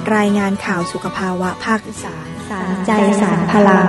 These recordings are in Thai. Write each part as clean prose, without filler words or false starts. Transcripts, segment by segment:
รายงานข่าวสุขภาวะภาคอีสานสารใจสารพลัง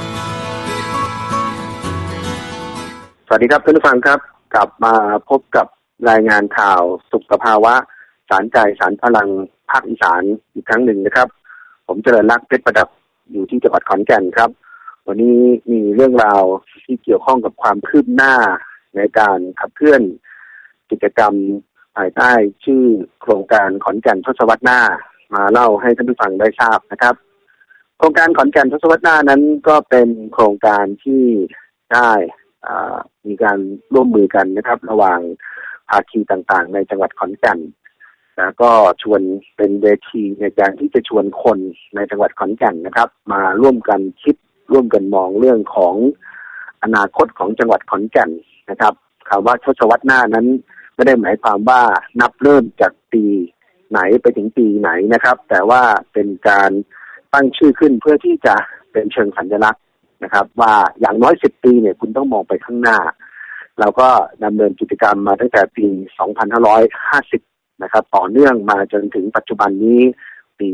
สวัสดีครับท่านผู้ฟังครับกลับมาพบกับรายงานข่าวสุขภาวะสารใจสารพลังภาคอีสานอีกครั้งหนึ่งนะครับผมเจริญรักษ์เพชรประดับอยู่ที่จังหวัดขอนแก่นครับวันนี้มีเรื่องราวที่เกี่ยวข้องกับความคืบหน้าในการขับเคลื่อนกิจกรรมภายใต้ชื่อโครงการขอนแก่นทศวรรษหน้ามาเล่าให้ท่านผู้ฟังได้ทราบนะครับโครงการขอนแก่นทศวรรษหน้านั้นก็เป็นโครงการที่ได้มีการร่วมมือกันนะครับระหว่างภาคีต่างๆในจังหวัดขอนแก่นแล้วก็ชวนเป็นเวทีในการที่จะชวนคนในจังหวัดขอนแก่นนะครับมาร่วมกันคิดร่วมกันมองเรื่องของอนาคตของจังหวัดขอนแก่นนะครับคำว่าทศวรรษหน้านั้นไม่ได้หมายความว่านับเริ่มจากปีไหนไปถึงปีไหนนะครับแต่ว่าเป็นการตั้งชื่อขึ้นเพื่อที่จะเป็นเชิงสัญลักษณ์นะครับว่าอย่างน้อย10ปีเนี่ยคุณต้องมองไปข้างหน้าเราก็ดำเนินกิจกรรมมาตั้งแต่ปี2550นะครับต่อเนื่องมาจนถึงปัจจุบันนี้ปี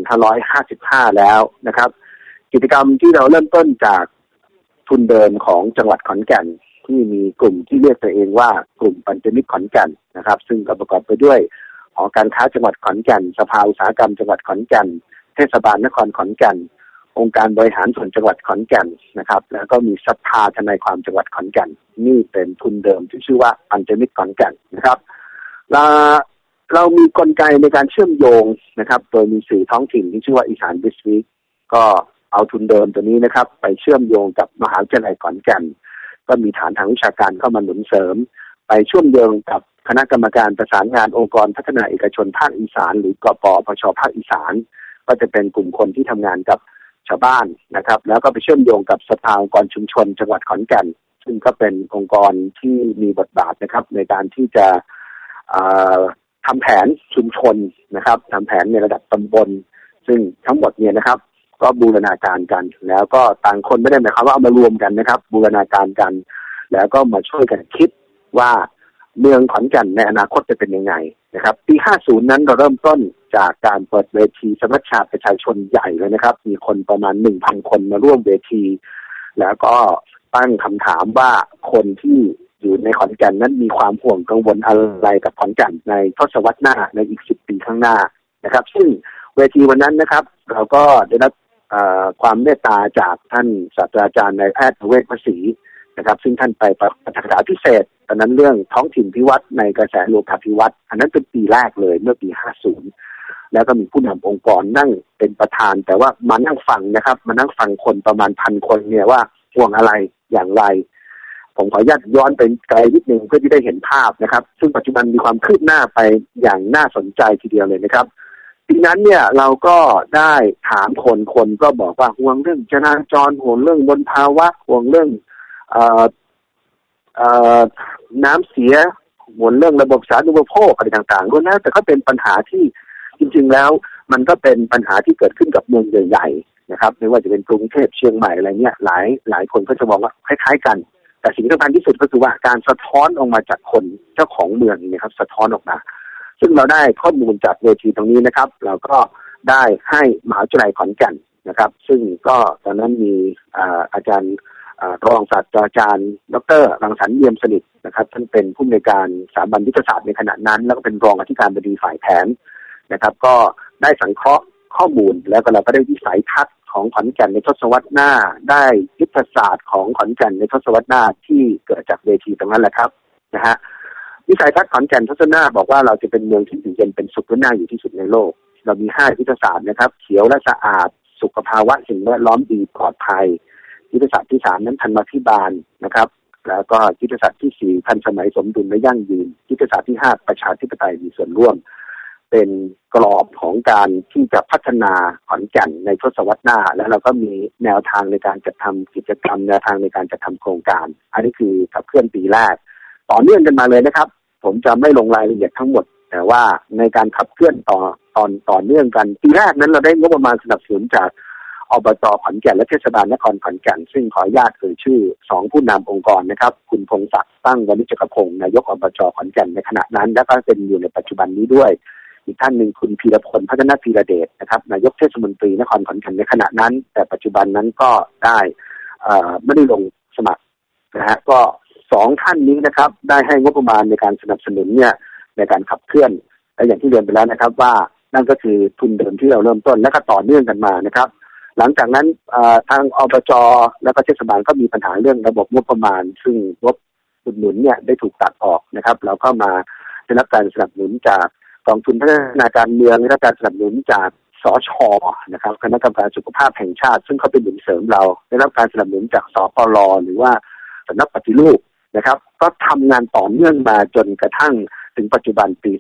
2555แล้วนะครับกิจกรรมที่เราเริ่มต้นจากทุนเดิมของจังหวัดขอนแก่นที่มีกลุ่มที่เรียกตัวเองว่ากลุ่มปัญจมิตรขอนแก่นนะครับซึ่งประกอบไปด้วยหอการค้าจังหวัดขอนแก่นสภาอุตสาหกรรมจังหวัดขอนแก่นเทศบาลนครขอนแก่นองค์การบริหารส่วนจังหวัดขอนแก่นนะครับแล้วก็มีสภาทนายความจังหวัดขอนแก่นนี่เป็นทุนเดิมที่ชื่อว่าปัญจมิตรขอนแก่นนะครับเรามีกลไกในการเชื่อมโยงนะครับโดยมีสื่อท้องถิ่นที่ชื่อว่าอีสานดิสวีคก็เอาทุนเดิมตัวนี้นะครับไปเชื่อมโยงกับมหาวิทยาลัยขอนแก่นก็มีฐานทางวิชาการเข้ามาหนุนเสริมไปเชื่อมโยงกับคณะกรรมการประสานงานองค์กรพัฒนาเอกชนภาคอีสานหรือกปปชภาคอีสานก็จะเป็นกลุ่มคนที่ทำงานกับชาวบ้านนะครับแล้วก็ไปเชื่อมโยงกับสภาองค์กรชุมชนจังหวัดขอนแก่นซึ่งก็เป็นองค์กรที่มีบทบาทนะครับในการที่จะทำแผนชุมชนนะครับทำแผนในระดับตำบลซึ่งทั้งหมดเนี่ยนะครับก็บูรณาการกันแล้วก็ต่างคนไม่ได้หมายความว่าเอามารวมกันนะครับบูรณาการกันแล้วก็มาช่วยกันคิดว่าเมืองขอนแก่นในอนาคตจะเป็นยังไงนะครับปี50นั้นเราเริ่มต้นจากการเปิดเวทีสมัชชาประชาชนใหญ่เลยนะครับมีคนประมาณ 1,000 คนมาร่วมเวทีแล้วก็ตั้งคำถามว่าคนที่อยู่ในขอนแก่นนั้นมีความห่วงกังวลอะไรกับขอนแก่นในทศวรรษหน้าในอีก10 ปีข้างหน้านะครับซึ่งเวทีวันนั้นนะครับเราก็ได้รับความเมตตาจากท่านศาสตราจารย์นายแพทย์เวชภาษีนะครับซึ่งท่านไปปฐกถาพิเศษตอนนั้นเรื่องท้องถิ่นพิวัตรในกระแสโลกาภิวัตรอันนั้นเป็นปีแรกเลยเมื่อปี50แล้วก็มีผู้นำองค์กรนั่งเป็นประธานแต่ว่ามานั่งฟังนะครับมานั่งฟังคนประมาณ1,000 คนเนี่ยว่าห่วงอะไรอย่างไรผมขออนุญาตย้อนไปไกลนิดนึงเพื่อที่ได้เห็นภาพนะครับซึ่งปัจจุบันมีความคืบหน้าไปอย่างน่าสนใจทีเดียวเลยนะครับปีนั้นเนี่ยเราก็ได้ถามคนก็บอกว่าห่วงเรื่องจราจรห่วงเรื่องมลภาวะห่วงเรื่องน้ำเสียห่วงเรื่องระบบสาธารณูปโภคอะไรต่างๆก็นะแต่ก็เป็นปัญหาที่จริงๆแล้วมันก็เป็นปัญหาที่เกิดขึ้นกับเมืองใหญ่ๆนะครับไม่ว่าจะเป็นกรุงเทพเชียงใหม่อะไรเงี้ยหลายคนก็จะมองว่าคล้ายๆกันแต่สิ่งที่สำคัญที่สุดก็คือว่าการสะท้อนออกมาจากคนเจ้าของเมืองนี่ครับสะท้อนออกมาซึ่งเราได้ข้อมูลจากเวทีตรงนี้นะครับเราก็ได้ให้มหาวิทยาลัยขอนแก่นนะครับซึ่งก็ตอนนั้นมีอาจารย์รองศาสตราจารย์ดร.รังสรรค์เยี่ยมสนิทนะครับท่านเป็นผู้อำนวยการสถาบันยุทธศาสตร์ในขณะนั้นแล้วก็เป็นรองอธิการบดีฝ่ายแผนนะครับก็ได้สังเคราะห์ข้อมูลแล้วก็เราก็ได้วิสัยทัศน์ของขอนแก่นในทศวรรษหน้าได้ยุทธศาสตร์ของขอนแก่นในทศวรรษหน้าที่เกิดจากเวทีตรงนั้นแหละครับนะฮะวิสัยทัศน์ขอนแก่นทศวรรษหน้าบอกว่าเราจะเป็นเมืองที่อยู่เย็นเป็นสุขและน่าอยู่ที่สุดในโลกเรามี5ยุทธศาสตร์นะครับเขียวและสะอาดสุขภาวะสิ่งแวดล้อมดีปลอดภัยยุทธศาสตร์ที่3นั้นธรรมาภิบาลนะครับแล้วก็ยุทธศาสตร์ที่4ทันสมัยสมดุลและยั่งยืนยุทธศาสตร์ที่5ประชาธิปไตยมีส่วนร่วมเป็นกรอบของการที่จะพัฒนาขอนแก่นในทศวรรษหน้าแล้วเราก็มีแนวทางในการจัดทำกิจกรรมแนวทางในการจัดทำโครงการอันนี้คือขับเคลื่อนปีแรกต่อเนื่องกันมาเลยนะครับผมจะไม่ลงรายละเอียดทั้งหมดแต่ว่าในการขับเคลื่อนต่อเนื่องกันปีแรกนั้นเราได้งบประมาณสนับสนุนจากอบจ.ขอนแก่นและเทศบาลนครขอนแก่นซึ่งขออนุญาตเอ่ยชื่อ2ผู้นำองค์กรนะครับคุณพงศักดิ์ตั้งวณิชกพงศ์นายกอบจ.ขอนแก่นในขณะนั้นและก็เป็นอยู่ในปัจจุบันนี้ด้วยอีกท่านหนึ่งคุณพีรพลพัฒนพีระเดชนะครับนายกเทศมนตรีนครขอนแก่นในขณะนั้นแต่ปัจจุบันนั้นก็ได้ไม่ได้ลงสมัครนะฮะก็สองท่านนี้นะครับได้ให้งบประมาณในการสนับสนุนเนี่ยในการขับเคลื่อนและอย่างที่เรียนไปแล้วนะครับว่านั่นก็คือทุนเดิมที่เราเริ่มต้นและก็ต่อเนื่องกันมานะครับหลังจากนั้นทางอบจ.และก็เทศบาลก็มีปัญหาเรื่องระบบงบประมาณซึ่งงบอุดหนุนเนี่ยได้ถูกตัดออกนะครับเราก็มาได้รับการสนับสนุนจากกองทุนพัฒนาการเมืองได้รับการสนับสนุนจากสช.นะครับคณะกรรมการสุขภาพแห่งชาติซึ่งเขาเป็นหนุนเสริมเราได้รับการสนับสนุนจากสปล.หรือว่าสำนักปฏิรูปนะครับก็ทำงานต่อเนื่องมาจนกระทั่งถึงปัจจุบันปี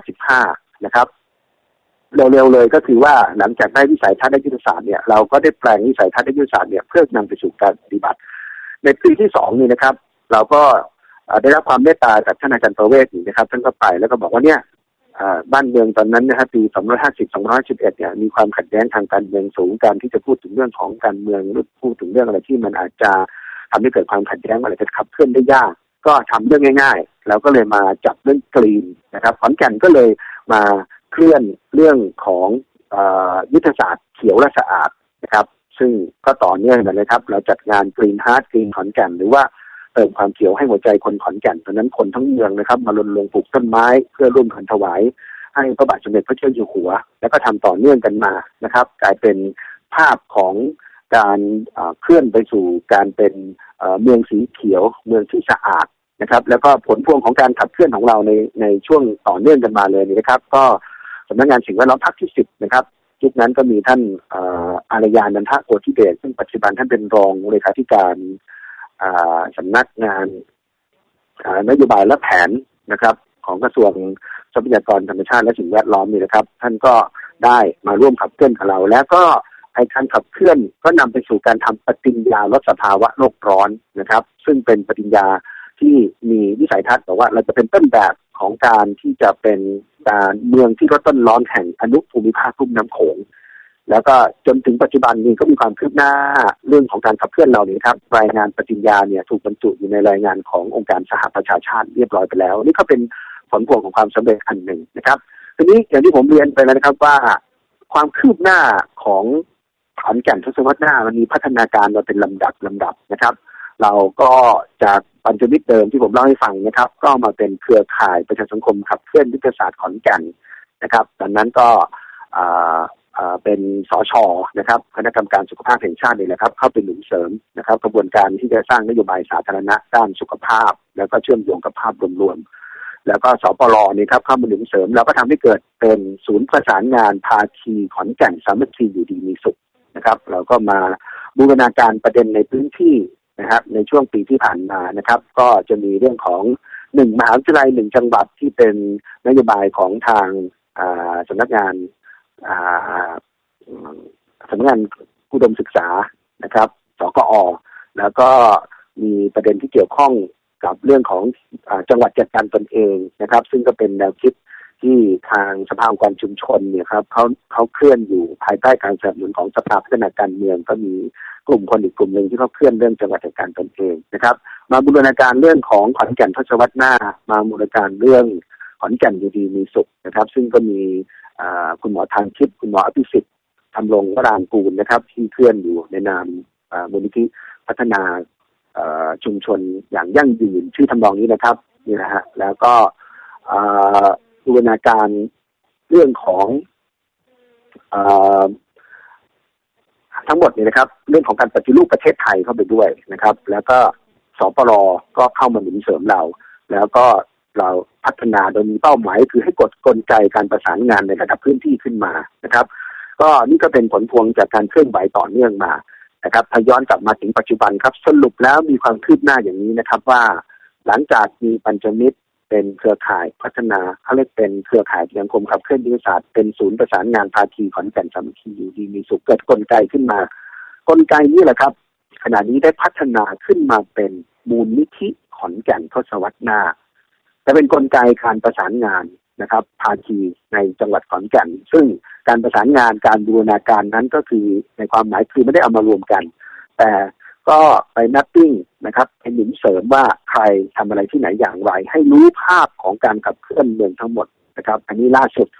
2555นะครับเร็วๆเลยก็คือว่าหลังจากได้วิสัยทัศน์และยุทธศาสตร์เนี่ยเราก็ได้แปลงวิสัยทัศน์และยุทธศาสตร์เนี่ยเพื่อนำไปสู่การปฏิบัติในปีที่2นี่นะครับเราก็ได้รับความเมตตาจากท่านอาจารย์ประเวศนะครับท่านก็ไปแล้วก็บอกว่าเนี่ยบ้านเมืองตอนนั้นนะครับปี2550-2511เนี่ยมีความขัดแย้งทางการเมืองสูงการที่จะพูดถึงเรื่องของการเมืองหรือพูดถึงเรื่องอะไรที่มันอาจจะทำให้เกิดความขัดแย้งอะไรจะขับเคลื่อนได้ยากก็ทำเรื่องง่ายๆเราก็เลยมาจับเรื่องกรีนนะครับขอนแก่นก็เลยมาเคลื่อนเรื่องของยุทธศาสตร์เขียวและสะอาดนะครับซึ่งก็ต่อเนื่องกันเลยครับเราจัดงานกรีนฮาร์ทกรีนขอนแก่นหรือว่าเติมความเขียวให้หัวใจคนขอนแก่นตอนนั้นคนทั้งเมืองนะครับมารณรงค์ปลูกต้นไม้เพื่อร่วมกันถวายให้พระบาทสมเด็จพระเจ้าอยู่หัวแล้วก็ทำต่อเนื่องกันมานะครับกลายเป็นภาพของการเคลื่อนไปสู่การเป็นเมืองสีเขียวเมืองที่สะอาดนะครับแล้วก็ผลพวงของการขับเคลื่อนของเราในช่วงต่อเนื่องกันมาเลยนะครับก็สำนักงานสิ่งแวดล้อมภาคที่10นะครับยุคนั้นก็มีท่านอารยานันทโกธิเดชซึ่งปัจจุบันท่านเป็นรองเลขาธิการสำนักงานนโยบายและแผนนะครับของกระทรวงทรัพยากรธรรมชาติและสิ่งแวดล้อมนี่นะครับท่านก็ได้มาร่วมขับเคลื่อนกับเราแล้วก็การขับเคลื่อนก็นำไปสู่การทำปฏิญญาลดสภาวะโลกร้อนนะครับซึ่งเป็นปฏิญญาที่มีวิสัยทัศน์บอกว่าเราจะเป็นต้นแบบของการที่จะเป็นการเมืองที่ลดต้นร้อนแห่งอนุภูมิภาคลุ่มน้ำโขงแล้วก็จนถึงปัจจุบันนี้ก็มีความคืบหน้าเรื่องของการขับเคลื่อนเรานี่ครับรายงานปฏิญญาเนี่ยถูกบรรจุอยู่ในรายงานขององค์การสหประชาชาติเรียบร้อยไปแล้วนี่ก็เป็นผลพวงของความสำเร็จอันหนึ่งนะครับทีนี้อย่างที่ผมเรียนไปแล้วนะครับว่าความคืบหน้าของขอนแก่นทศวรรษหน้ามันมีพัฒนาการมาเป็นลำดับนะครับเราก็จากปัญจมิตรเดิมที่ผมเล่าให้ฟังนะครับก็มาเป็นเครือข่ายประชาสังคมขับเคลื่อนยุทธศาสตร์ขอนแก่นนะครับตอนนั้นก็เป็นสช.นะครับคณะกรรมการสุขภาพแห่งชาตินี่แหละครับเข้าเป็นหนุนเสริมนะครับกระบวนการที่จะสร้างนโยบายสาธารณะด้านสุขภาพแล้วก็เชื่อมโยงกับภาพรวมๆแล้วก็สปล.นี่ครับเข้ามาหนุนเสริมแล้วก็ทำให้เกิดเป็นศูนย์ประสานงานภาคีขอนแก่นสามัคคีอยู่ดีมีสุขนะครับเราก็มาบูรณาการประเด็นในพื้นที่นะครับในช่วงปีที่ผ่านมานะครับก็จะมีเรื่องของ1มหาวิทยาลัย1จังหวัดที่เป็นนโยบายของทางสำนักงานอุดมศึกษานะครับสกอ.แล้วก็มีประเด็นที่เกี่ยวข้องกับเรื่องของจังหวัดจัดการตนเองนะครับซึ่งก็เป็นแนวคิดที่ทางสภาองค์กรชุมชนเนี่ยครับเขาเคลื่อนอยู่ภายใต้การสนับสนุนของสภาพัฒนาการเมืองก็มีกลุ่มคนอีกกลุ่มหนึ่งที่เขาเคลื่อนเรื่องจังหวัดจัดการตนเองนะครับมาบูรณาการเรื่องของขอนแก่นทศวรรษหน้ามาบูรณาการเรื่องขอนแก่นอยู่ดีมีสุขนะครับซึ่งก็มีคุณหมอทางคิดคุณหมออภิสิทธิ์ทำรงวรางกูลนะครับที่เคลื่อนอยู่ในนามมูลนิธิพัฒนาชุมชนอย่างยั่งยืนชื่อทำนองนี้นะครับนี่นะฮะแล้วก็บูรณาการเรื่องของทั้งหมดนี่นะครับเรื่องของการปฏิรูปประเทศไทยเข้าไปด้วยนะครับแล้วก็สปล.ก็เข้ามาหนุนเสริมเราแล้วก็เราพัฒนาโดยมีเป้าหมายคือให้กลไกการประสานงานในระดับพื้นที่ขึ้นมานะครับก็นี่ก็เป็นผลพวงจากการเคลื่อนไหวต่อเนื่องมานะครับถ้าย้อนกลับมาถึงปัจจุบันครับสรุปแล้วมีความคืบหน้าอย่างนี้นะครับว่าหลังจากมีปัญจมิตรเป็นเครือข่ายพัฒนาเขาเรียกเป็นเครือข่ายสังคมขับเคลื่อนยุทธศาสตร์เป็นศูนย์ประสานงานภาคีขอนแก่นสามัคคีอยู่ดีมีสุขเกิดกลไกขึ้นมากลไกนี้แหละครับขณะนี้ได้พัฒนาขึ้นมาเป็นมูลนิธิขอนแก่นทศวรรษหน้าจะเป็นกลไกการประสานงานนะครับภาคีในจังหวัดขอนแก่นซึ่งการประสานงานการบูรณาการนั้นก็คือในความหมายคือไม่ได้เอามารวมกันแต่ก็ไปแมปปิ้งนะครับให้หนุนเสริมว่าใครทำอะไรที่ไหนอย่างไรให้รู้ภาพของการขับเคลื่อนเมืองทั้งหมดนะครับอันนี้ล่าสุด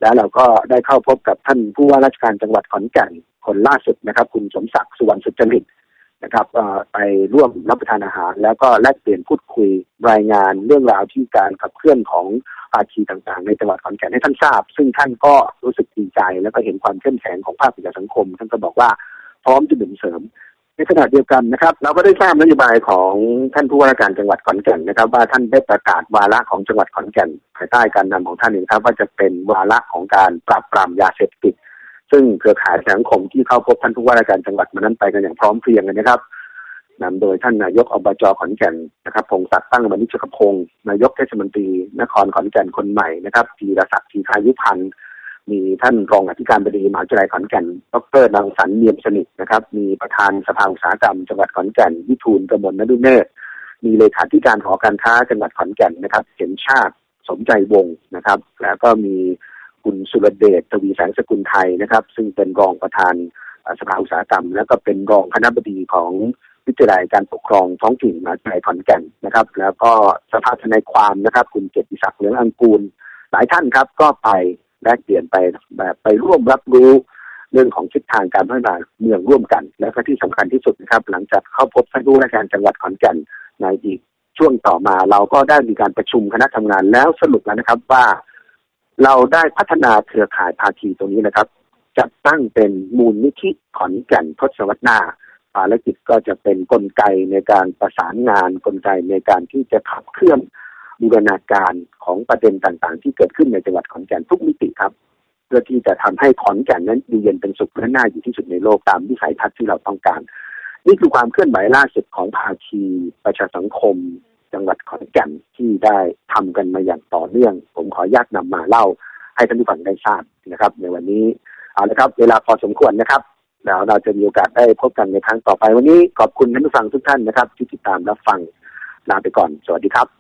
แล้วเราก็ได้เข้าพบกับท่านผู้ว่าราชการจังหวัดขอนแก่นคนล่าสุดนะครับคุณสมศักดิ์สุวรรณสุจริตนะครับไปร่วมรับประทานอาหารแล้วก็แลกเปลี่ยนพูดคุยรายงานเรื่องราวที่การขับเคลื่อนของภาคีต่างๆในจังหวัดขอนแก่นให้ท่านทราบซึ่งท่านก็รู้สึกดีใจแล้วก็เห็นความเข้มแข็งของภาคประชาสังคมท่านก็บอกว่าพร้อมจะหนุนเสริมในขณะเดียวกันนะครับเราก็ได้ทราบนโยบายของท่านผู้ว่าราชการจังหวัดขอนแก่นนะครับว่าท่านได้ประกาศวาระของจังหวัดขอนแก่นภายใต้การนำของท่านเองครับว่าจะเป็นวาระของการปราบปรามยาเสพติดซึ่งเครือข่ายสังคมที่เข้าพบท่านผู้ว่าราชการจังหวัดมานั้นไปกันอย่างพร้อมเพรียงกันนะครับนำโดยท่านนายกอบจ.ขอนแก่นนะครับพงศักดิ์ตั้งมณิชกพงศ์นายกเทศมนตรีนครขอนแก่นคนใหม่นะครับธีรศักดิ์ธีรายุพันธ์มีท่านรองอธิการบดีมหาวิทยาลัยขอนแก่นดร.รังสรรค์เนียมสนิทนะครับมีประธานสภาอุตสาหกรรมจังหวัดขอนแก่นวิทูลกมลนฤเนศมีเลขาธิการหอการค้าจังหวัดขอนแก่นนะครับเข็มชาติสมใจวงศ์นะครับแล้วก็มีคุณสุรเดชทวีแสงสกุลไทยนะครับซึ่งเป็นรองประธานสภาอุตสาหกรรมแล้วก็เป็นรองคณบดีของวิทยาลัยการปกครองท้องถิ่นมหาวิทยาลัยขอนแก่นนะครับแล้วก็สภาทนายความนะครับคุณเกียรติศักดิ์เหลืองอังกูลหลายท่านครับก็ไปแลกเปลี่ยนไปร่วมรับรู้เรื่องของทิศทางการพัฒนาเมืองร่วมกันและก็ที่สำคัญที่สุดนะครับหลังจากเข้าพบท่านผู้ว่าราชการจังหวัดขอนแก่นในอีกช่วงต่อมาเราก็ได้มีการประชุมคณะทำงานแล้วสรุปแล้วนะครับว่าเราได้พัฒนาเครือข่ายภาคีตรงนี้นะครับจัดตั้งเป็นมูลนิธิขอนแก่นทศวรรษหน้าภารกิจก็จะเป็นกลไกในการประสานงานกลไกในการที่จะขับเคลื่อนบูรณาการของประเด็นต่างๆที่เกิดขึ้นในจังหวัดขอนแก่นทุกมิติครับเพื่อที่จะทำให้ขอนแก่นนั้นอยู่เย็นเป็นสุขและน่าอยู่ที่สุดในโลกตามวิสัยทัศน์ที่เราต้องการนี่คือความเคลื่อนไหวล่าสุดของภาคีประชาสังคมจังหวัดขอนแก่นที่ได้ทำกันมาอย่างต่อเนื่องผมขออนุญาตนำมาเล่าให้ท่านผู้ฟังได้ทราบนะครับในวันนี้เอาละครับเวลาพอสมควรนะครับแล้วเราจะมีโอกาสได้พบกันในครั้งต่อไปวันนี้ขอบคุณท่านผู้ฟังทุกท่านนะครับที่ติดตามรับฟังลาไปก่อนสวัสดีครับ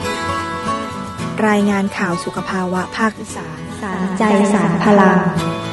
รายงานข่าวสุขภาวะภาคอีสานสารใจสารพลัง